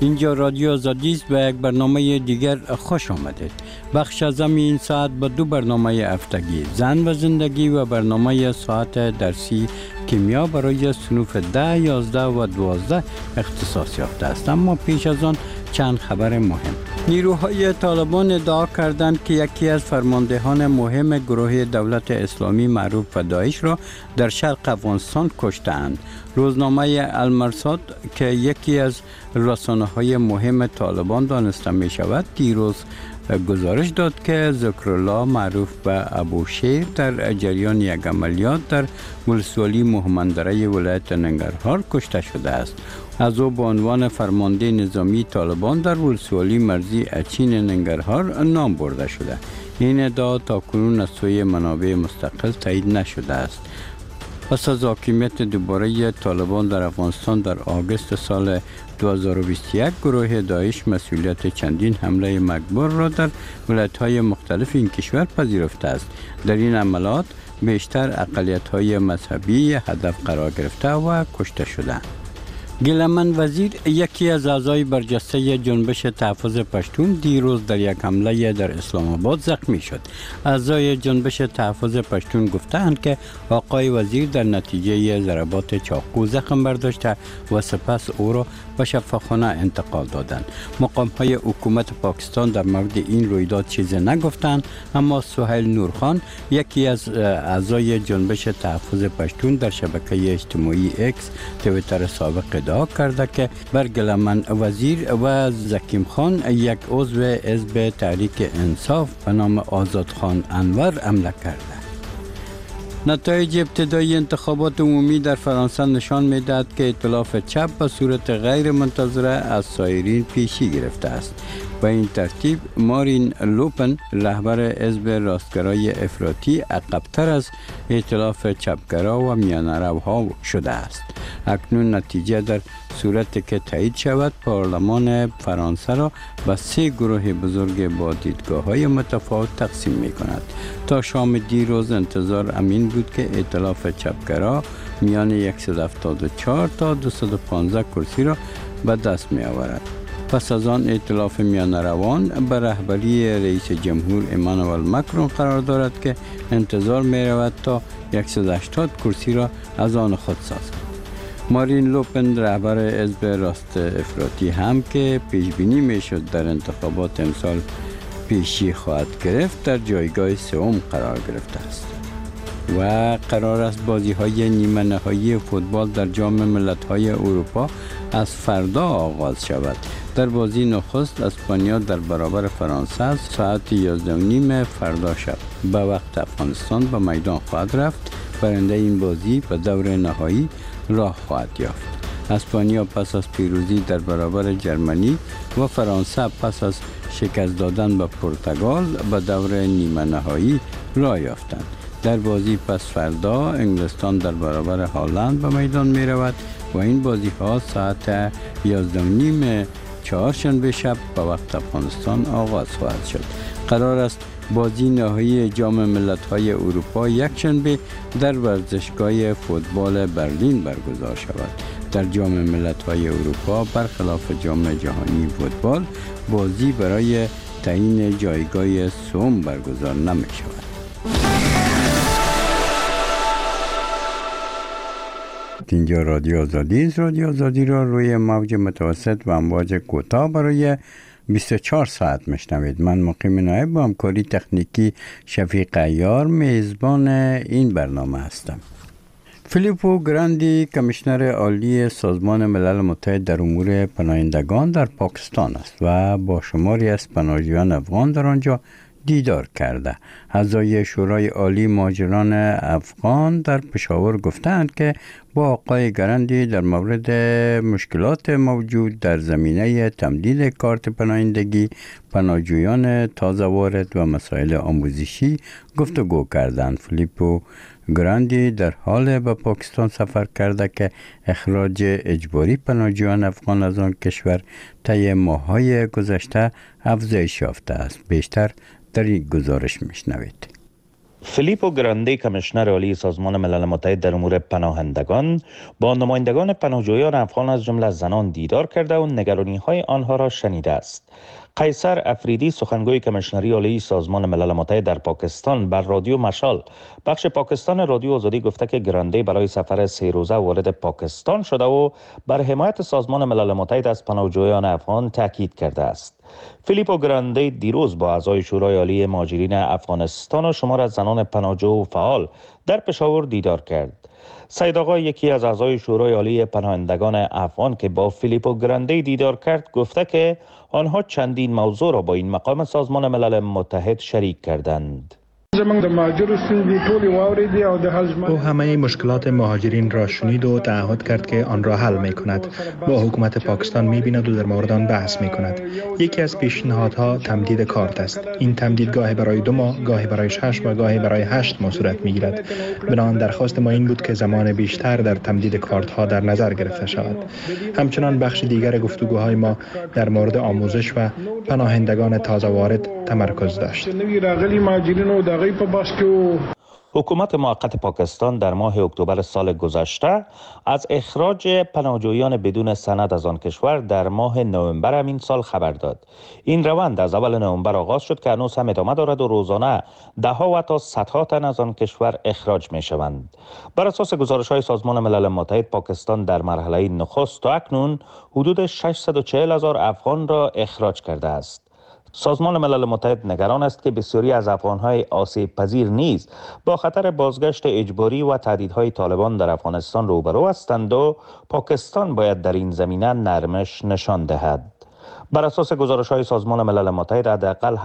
اینجا رادیو آزادی است و یک برنامه دیگر خوش آمدید. بخش از این ساعت به دو برنامه هفتگی زن و زندگی و برنامه ساعت درسی کیمیا برای صنوف 10, 11 و 12 اختصاص یافته است. اما پیش از آن چند خبر مهم. نیروهای طالبان ادعا کردند که یکی از فرماندهان مهم گروه دولت اسلامی معروف به داعش را در شرق افغانستان کشتند. روزنامه المرصاد که یکی از رسانه‌های مهم طالبان دانسته می شود دیروز گزارش داد که ذکرالله معروف به ابوشیر در جریان یک عملیات در ولسوالی مهمندره ولایت ننگرهار کشته شده است. از او به عنوان فرمانده نظامی طالبان در ولسوالی مرزی اچین ننگرهار نام برده شده. این ادعا تاکنون از سوی منابع مستقل تایید نشده است. پس از حاکمیت دوباره طالبان در افغانستان در آگوست سال 2021 گروه داعش مسئولیت چندین حمله مکبور را در ولایت‌های مختلف این کشور پذیرفته است. در این عملیات بیشتر اقلیت‌های مذهبی هدف قرار گرفته و کشته شدند. گیلمن وزیر یکی از اعضای برجسته جنبش تحفظ پشتون دیروز در یک حمله در اسلام آباد زخمی شد. اعضای جنبش تحفظ پشتون گفتند که آقای وزیر در نتیجه ضربات چاقو زخم برداشته و سپس او را به شفاخانه انتقال دادند. مقام‌های حکومت پاکستان در مورد این رویداد چیزی نگفتند، اما سهیل نورخان یکی از اعضای جنبش تحفظ پشتون در شبکه اجتماعی اکس توییتر سابق ادعا کرده که بر گیلمن وزیر و زکیم خان یک عضو حزب تحریک انصاف به نام آزاد خان انور حمله کرده. نتایج ابتدایی انتخابات عمومی در فرانسه نشان می‌دهد که ائتلاف چپ به صورت غیر منتظره از سایرین پیشی گرفته است. به این ترتیب مارین لوپن رهبر حزب راستگرای افراطی عقب‌تر از ائتلاف چپگرا و میانه‌روها شده است. اکنون نتیجه در صورتی که تایید شود پارلمان فرانسه را به 3 گروه بزرگ با دیدگاه‌های متفاوت تقسیم می‌کند. تا شام دیروز انتظار امین بود که ائتلاف چپگرا میان 174 تا 215 کرسی را به دست می‌آورد. پس از آن ائتلاف میانه‌روان به رهبری رئیس جمهور امانوئل مکرون قرار دارد که انتظار می‌رود تا 180 کرسی را از آن خود سازد. مارین لوپن رهبر حزب راست افراطی هم که پیش بینی میشد در انتخابات امسال پیشی خواهد گرفت در جایگاه سوم قرار گرفته است و قرار است بازی‌های نیمه نهایی فوتبال در جام ملت‌های اروپا از فردا آغاز شود. در بازی نخست اسپانیا در برابر فرانسه ساعت 11:30 فردا شب به وقت افغانستان به میدان خواهد رفت. برنده این بازی به دور نهایی راه خواهد یافت. اسپانیا پس از پیروزی در برابر جرمنی و فرانسه پس از شکست دادن به پرتغال به دور نیمه نهایی راه یافتند. در بازی پس فردا انگلستان در برابر هلند به میدان می رود و این بازی ها ساعت 11:30 چهارشنبه شب به وقت افغانستان آغاز خواهد شد. قرار است بازی نهایی جام ملت‌های اروپا یکشنبه در ورزشگاه فوتبال برلین برگزار شود. در جام ملت‌های اروپا برخلاف جام جهانی فوتبال بازی برای تعیین جایگاه سوم برگزار نمی شود. اینجا رادیو آزادی است. رادیو آزادی را روی موج متوسط و امواج کوتاه برای 24 ساعت میشنوید. من مقیم نایب با همکاری تکنیکی شفیق عیار میزبان این برنامه هستم. فیلیپو گراندی کمیشنر عالی سازمان ملل متحد در امور پناهندگان در پاکستان است و با شماری از پناهجویان افغان در آنجا دیدار کرده. اعضای شورای عالی مهاجران افغان در پشاور گفتند که با آقای گراندی در مورد مشکلات موجود در زمینه تمدید کارت پناهندگی، پناهجویان تازه وارد و مسائل آموزشی گفتگو کردند. فیلیپو گراندی در حال به پاکستان سفر کرده که اخراج اجباری پناهجویان افغان از آن کشور طی ماه‌های گذشته افزایش یافته است. بیشتر در این گزارش میشنوید. فیلیپو گراندی کمیشنر عالی سازمان ملل متحد در امور پناهندگان با نمایندگان پناهجویان افغان از جمله زنان دیدار کرده و نگرانی‌های آنها را شنیده است. قیصر افریدی سخنگوی کمیشنری عالی سازمان ملل متحد در پاکستان بر رادیو مشال بخش پاکستان رادیو آزادی گفته که گراندی برای سفر 3 روزه وارد پاکستان شده و بر حمایت سازمان ملل متحد از پناهجویان افغان تاکید کرده است. فیلیپو گراندی دیروز با اعضای شورای عالی مهاجرین افغانستان و شمار از زنان پناهجو و فعال در پشاور دیدار کرد. سید آقا یکی از اعضای شورای عالی پناهندگان افغان که با فیلیپو گراندی دیدار کرد گفته که آنها چندین موضوع را با این مقام سازمان ملل متحد شریک کردند. او همه مشکلات مهاجرین را شنید و تعهد کرد که آن را حل می کند. با حکومت پاکستان می بیند و در مورد آن بحث می کند. یکی از پیشنهادها تمدید کارت است. این تمدید گاهی برای 2 ماه، گاهی برای 6 و گاهی برای 8 ماه صورت می گیرد. بنابراین درخواست ما این بود که زمان بیشتر در تمدید کارت ها در نظر گرفته شود. همچنان بخش دیگر گفتگوهای ما در مورد آموزش و پناهندگان تازه وارد تمرکز داشت. حکومت موقت پاکستان در ماه اکتبر سال گذشته از اخراج پناهجویان بدون سند از آن کشور در ماه نوامبر همین سال خبر داد. این روند از اول نوامبر آغاز شد که هنوز هم ادامه دارد و روزانه دهها و تا صدها تن از آن کشور اخراج می شوند. بر اساس گزارش‌های سازمان ملل متحد پاکستان در مرحله نخست تا اکنون حدود 640,000 افغان را اخراج کرده است. سازمان ملل متحد نگران است که بسیاری از افغان‌های آسیب پذیر نیز با خطر بازگشت اجباری و تهدیدهای طالبان در افغانستان روبرو هستند و پاکستان باید در این زمینه نرمش نشان دهد. بر اساس گزارش‌های سازمان ملل متحد حداقل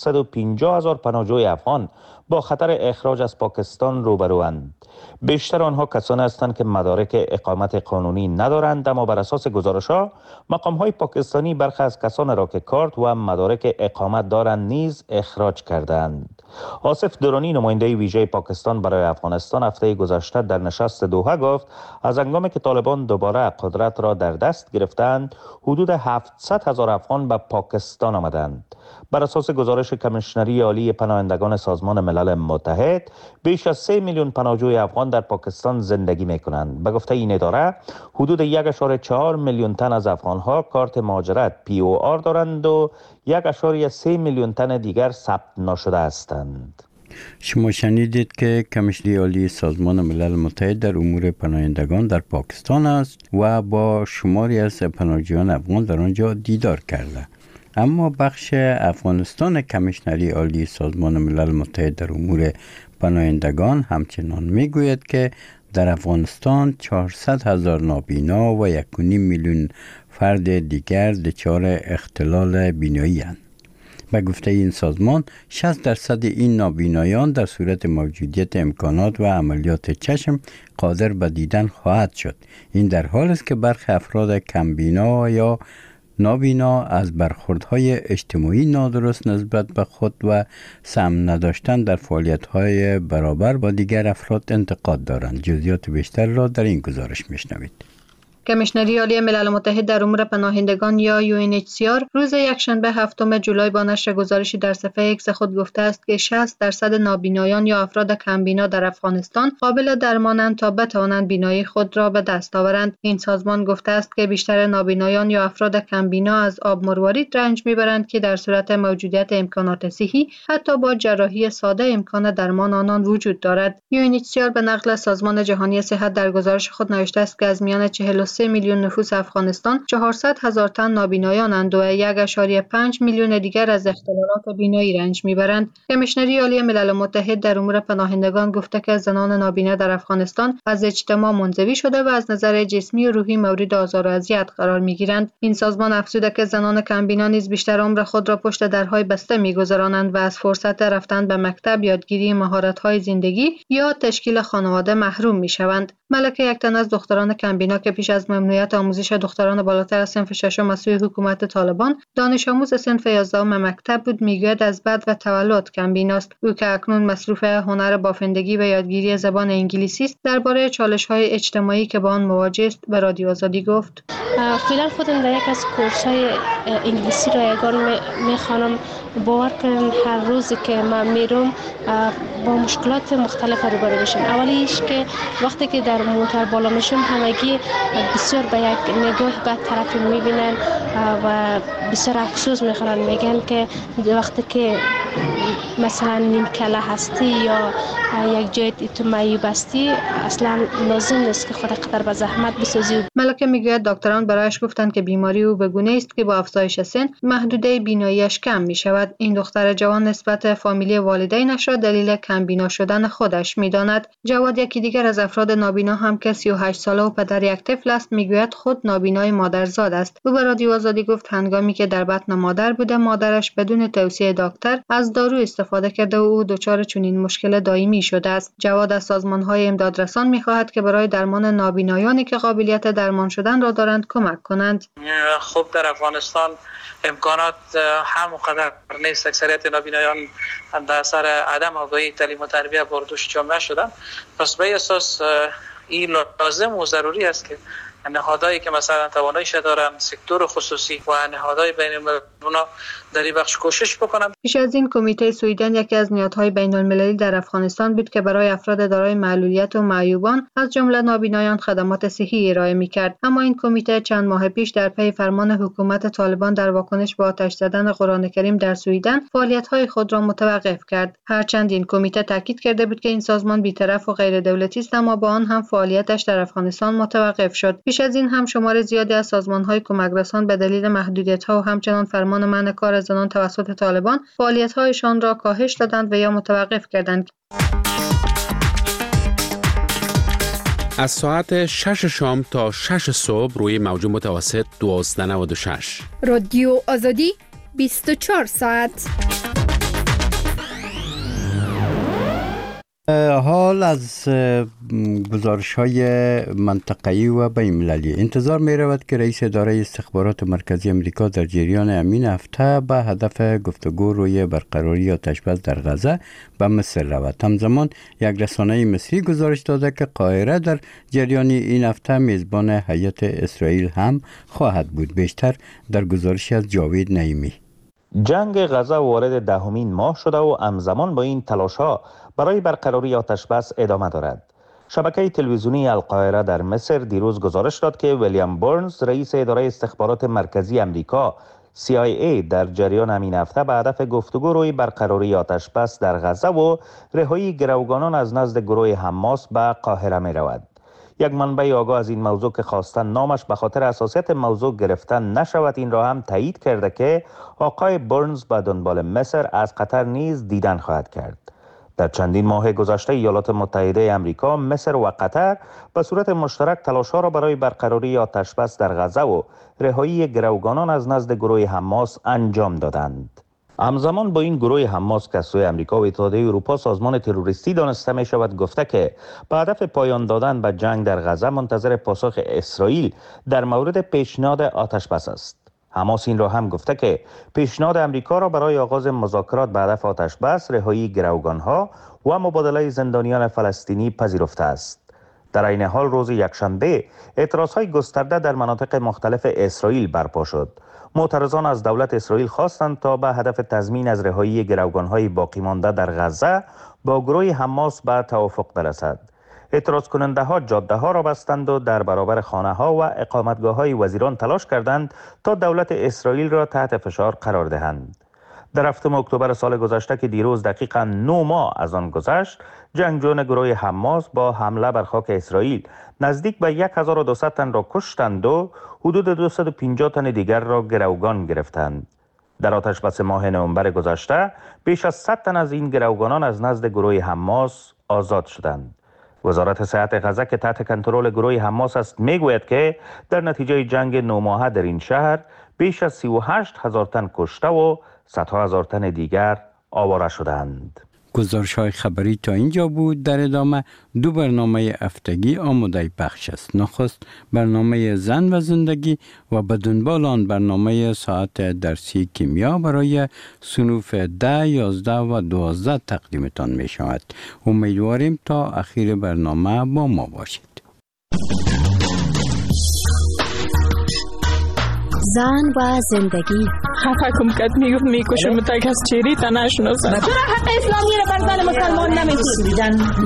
850,000 پناهجوی افغان با خطر اخراج از پاکستان روبروند. بیشتر آنها کسانی هستند که مدارک اقامت قانونی ندارند، اما بر اساس گزارش‌ها مقام‌های پاکستانی برخی از کسان را که کارت و مدارک اقامت دارند نیز اخراج کردند. آصف درانی نماینده ویژه پاکستان برای افغانستان هفته گذشته در نشست دوحه گفت از هنگامی که طالبان دوباره قدرت را در دست گرفتند حدود 700,000 افغان به پاکستان آمدند. بر اساس گزارش کمیشنری عالی پناهندگان سازمان ملل متحد بیش از 3 میلیون پناهجوی افغان در پاکستان زندگی می‌کنند. به گفته این اداره حدود 1.4 میلیون تن از افغان‌ها کارت مهاجرت POR دارند و 1.3 میلیون تن دیگر ثبت نشده هستند. شما شنیدید که کمیشنری عالی سازمان ملل متحد در امور پناهندگان در پاکستان است و با شماری از پناهجویان افغان در آنجا دیدار کرده. اما بخش افغانستان کمیشنری عالی سازمان ملل متحد در امور پناهندگان همچنان میگوید که در افغانستان 400,000 نابینا و 1.5 میلیون فرد دیگر دچار اختلال بینایی اند. به گفته این سازمان 60% این نابینایان در صورت موجودیت امکانات و عملیات چشم قادر به دیدن خواهد شد. این در حالی است که برخی افراد کمبینا یا نابینا از برخوردهای اجتماعی نادرست نسبت به خود و سهم نداشتن در فعالیت‌های برابر با دیگر افراد انتقاد دارند. جزئیات بیشتر را در این گزارش میشنوید. کمیشنری عالی ملل متحد در امور پناهندگان یا UNHCR روز یکشنبه 7 جولای با نشر گزارشی در صفحه ایکس خود گفته است که 60% نابینایان یا افراد کمبینا در افغانستان قابل درمانند تا بتوانند بینایی خود را به دست آورند. این سازمان گفته است که بیشتر نابینایان یا افراد کمبینا از آب مروارید رنج میبرند که در صورت موجودیت امکانات صحی حتی با جراحی ساده امکان درمان آنان وجود دارد. UNHCR به نقل سازمان جهانی صحت در گزارش خود نوشته است که از میان 43 میلیون نفوس افغانستان 400,000 تن نابینایانند و 1.5 میلیون دیگر از اختلالات بینایی رنج میبرند. کمیشنری عالی ملل متحد در امور پناهندگان گفته که زنان نابینا در افغانستان از اجتماع منزوی شده و از نظر جسمی و روحی مورد آزار و اذیت قرار میگیرند. این سازمان افزوده که زنان کمبینا نیز بیشتر عمر خود را پشت درهای بسته میگذرانند و از فرصت رفتن به مکتب، یادگیری مهارت‌های زندگی یا تشکیل خانواده محروم میشوند. ملکه، یک تن از دختران کمبینا که پیش از ممنوعیت آموزش دختران بالاتر از صنف ششم از سوی حکومت طالبان دانش آموز صنف 11 مکتب بود، میگوید از بعد و تولد کمبیناست. او که اکنون مصروف هنر بافندگی و یادگیری زبان انگلیسی است، درباره چالش‌های اجتماعی که با آن مواجه است به رادیو آزادی گفت: فعلا خودم در یک از کورس‌های انگلیسی رایگان می‌خوانم. باور کنم هر روزی که من میرم با مشکلات مختلف روبرو میشم. اولیش که وقتی که در موتور بالا میشم همگی بسیار به یک نگاه بد طرفی میبینن و بسیار افسوس میخورن، میگن که وقتی که مثلا نیم کله هستی یا یک جای تو معیوب هستی اصلا لازم نیست که خود قدر به زحمت بسازی. ملکه میگوید دکتران برایش گفتند که بیماری او به گونه است که با افزایش سن محدوده بیناییش کم می شود. این دختر جوان نسبت فامیلی والدینش را دلیل کمبینا شدن خودش میداند. جواد، یکی دیگر از افراد نابینا هم که 38 ساله و پدر یک طفل است، میگوید خود نابینای مادرزاد است. او به رادیو آزادی گفت هنگامی که در بطن مادر بوده، مادرش بدون توصیه دکتر از دارو استفاده کرده و او دچار چنین مشکل دائمی شده است. جواد از سازمان‌های امدادرسان می‌خواهد که برای درمان نابینایانی که قابلیت درمان شدن را دارند کمک کنند. خب در افغانستان امکانات همونقدر نیست. اکثریت نابینایان در اثر عدم آگاهی تعلیم و تربیت برداشت جامعه شدن. پس به اساس این لازم و ضروری است که نهادهایی که مثلا تواناییش دارن، سکتور خصوصی و نهادهای بین المللی در این بخش کوشش بکنند. پیش از این کمیته سویدن یکی از نهادهای بین المللی در افغانستان بود که برای افراد دارای معلولیت و معیوبان از جمله نابینایان خدمات صحی ارائه می‌کرد. اما این کمیته چند ماه پیش در پی فرمان حکومت طالبان در واکنش به آتش زدن قرآن کریم در سویدن فعالیت‌های خود را متوقف کرد. هرچند این کمیته تاکید کرده بود که این سازمان بی‌طرف و غیر دولتی است، اما با آن هم فعالیتش در افغانستان متوقف شد. پیش از این هم شمار زیادی از سازمان‌های کمک‌رسان به دلیل محدودیت‌ها و همچنان فرمان منع کار زنان توسط طالبان فعالیت‌هایشان را کاهش دادند و یا متوقف کردند. از ساعت 6 شام تا 6 صبح روی موج متوسط 1296 رادیو آزادی 24 ساعت. حال از گزارش‌های منطقه‌ای و بین‌المللی انتظار می‌رود که رئیس اداره استخبارات مرکزی آمریکا در جریان همین هفته به هدف گفتگو روی برقراری آتش‌بس در غزه به مصر رود. همزمان یک رسانه مصری گزارش داده که قاهره در جریان این هفته میزبان هیئت اسرائیل هم خواهد بود. بیشتر در گزارشی از جاوید نعیمی. جنگ غزه وارد دهمین ماه شده و همزمان با این تلاش‌ها برای برقراری آتش‌بس ادامه دارد. شبکه تلویزیونی القاهره در مصر دیروز گزارش داد که ویلیام برنز، رئیس اداره استخبارات مرکزی آمریکا CIA، در جریان همین هفته به هدف گفتگو روی برقراری آتش‌بس در غزه و رهایی گروگانان از نزد گروه حماس به قاهره می رود. یک منبع آگاه از این موضوع که خواستن نامش به خاطر حساسیت موضوع گرفتن نشود، این را هم تایید کرده که آقای برنز به دنبال مصر از قطر نیز دیدن خواهد کرد. در چندین ماه گذشته ایالات متحده آمریکا، مصر و قطر به صورت مشترک تلاش‌ها را برای برقراری آتش‌بس در غزه و رهایی گروگانان از نزد گروه حماس انجام دادند. همزمان با این گروه حماس که از سوی آمریکا و اتحادیه اروپا سازمان تروریستی دانسته می شود، گفته که به هدف پایان دادن به جنگ در غزه منتظر پاسخ اسرائیل در مورد پیشنهاد آتش‌بس است. حماس این را هم گفته که پیشنهاد آمریکا را برای آغاز مذاکرات به هدف آتش‌بس، رهایی گروگانها و مبادله زندانیان فلسطینی پذیرفته است. در این حال روز یکشنبه اعتراضهای گسترده در مناطق مختلف اسرائیل برپا شد. معترضان از دولت اسرائیل خواستند تا به هدف تضمین از رهایی گروگانهای باقی مانده در غزه با گروه حماس به توافق برسد. اعتراض کننده ها جاده ها را بستند و در برابر خانه ها و اقامتگاه های وزیران تلاش کردند تا دولت اسرائیل را تحت فشار قرار دهند. در 7 اکتبر سال گذشته که دیروز دقیقاً 9 ماه از آن گذشت، جنگجویان گروه حماس با حمله بر خاک اسرائیل نزدیک به 1200 تن را کشتند و حدود 250 تن دیگر را گروگان گرفتند. در آتش‌بس ماه نوامبر گذشته بیش از 100 تن از این گروگانان از نزد گروه حماس آزاد شدند. وزارت صحت غزه که تحت کنترل گروه حماس است میگوید که در نتیجه جنگ 9 ماهه در این شهر بیش از 38,000 تن کشته و صدها هزار تن دیگر آواره شدند. گزارش‌های خبری تا اینجا بود. در ادامه 2 برنامه هفتگی آماده پخش است. نخست برنامه زن و زندگی و به دنبال آن برنامه ساعت درسی کیمیا برای صنوف 10, 11 و 12 تقدیمتان می شود. امیدواریم تا اخیر برنامه با ما باشید. زن و زندگی. حکم کت میکشم تا کس چیری تا نشناسم. چرا حق اسلامی را بر زن مسلمان نمیدید؟